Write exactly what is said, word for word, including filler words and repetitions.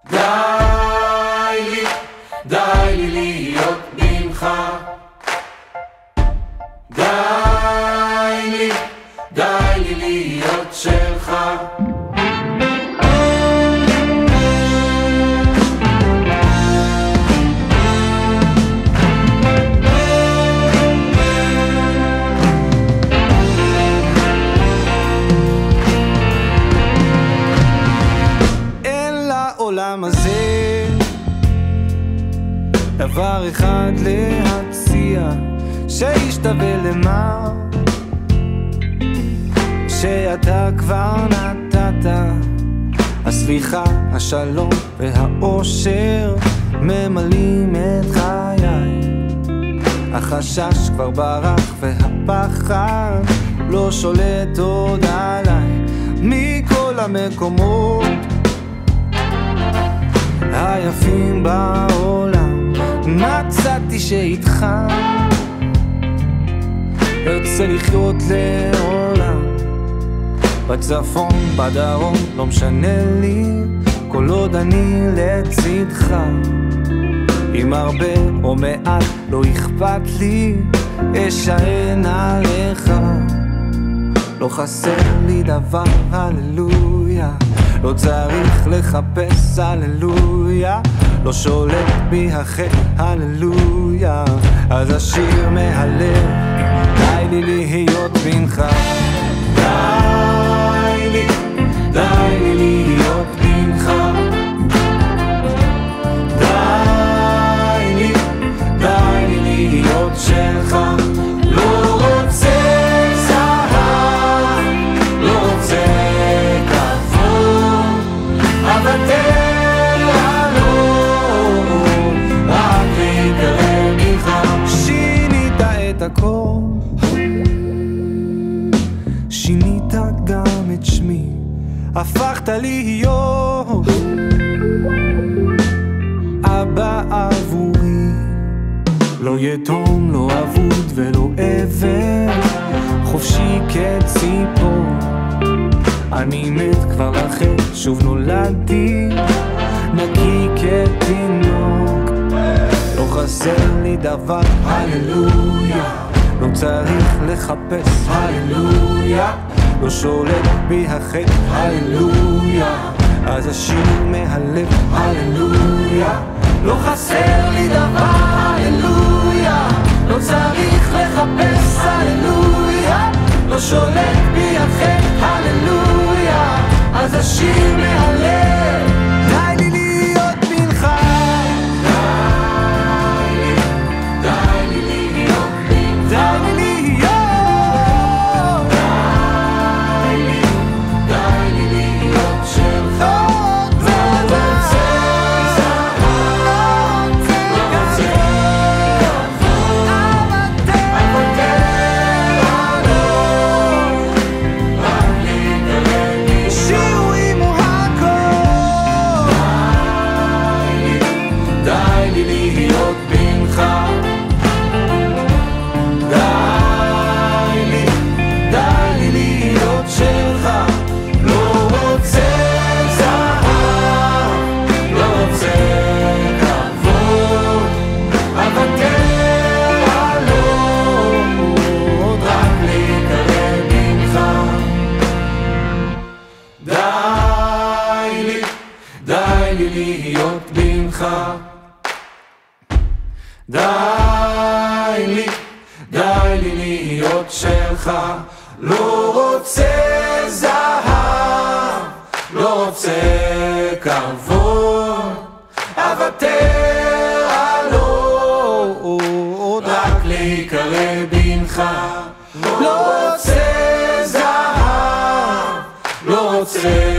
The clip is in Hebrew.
די לי, די לי להיות בנך. די לי, די לי להיות שלך. העולם הזה דבר אחד להציע, שישתווה למה שאתה כבר נתת. הסליחה, השלום והאושר ממלאים את חיי. החשש כבר ברח והפחד לא שולט עוד עליי. מכל המקומות היפים בעולם מצאתי שאיתך ארצה לחיות לעולם. בצפון, בדרום, לא משנה לי, כל עוד אני לצדך. עם הרבה או מעט לא אכפת לי, אשען עליך. לא חסר לי דבר, הללויה, לא צריך לחפש, הללויה, לא שולט בי החטא, הללויה. אז השיר מהלב, די לי להיות בנך. די לי, די לי להיות בנך. די לי, די לי להיות שלך. לא רוצה זהב, לא רוצה כבוד, אוותר עלו, רק להיקרא בנך. שינית את הכל, שינית גם את שמי, הפכת להיות אבא עבורי. לא יתום, לא אבוד ולא עבד, חופשי כציפור. אני מת כבר לחטא, שוב נולדתי נקי כתינוק. לא חסר לי דבר, הללויה, לא צריך לחפש, הללויה, לא שולט בי החטא, הללויה. אז השיר מהלב, הללויה, לא חסר לי דבר, הללויה, לא צריך לחפש, הללויה, לא שולט בי החטא, הללויה. אז השיר מהלב, די לי להיות בנך. די לי, די לי להיות בנך. די לי להיות, די לי, די לי להיות שלך. לא רוצה זהב, לא רוצה כבוד, אוותר עלו, רק להיקרא בנך. שירים הוא הכל. די לי, די לי להיות בנך. די לי, די לי להיות שלך. לא רוצה זהב, לא רוצה כבוד, אוותר עלו, רק להיקרא בנך. די לי, די לי להיות בנך. די לי, די לי להיות שלך. לא רוצה זהב, לא רוצה כבוד, אוותר עלו, רק להיקרא בנך. לא רוצה זהב, לא רוצה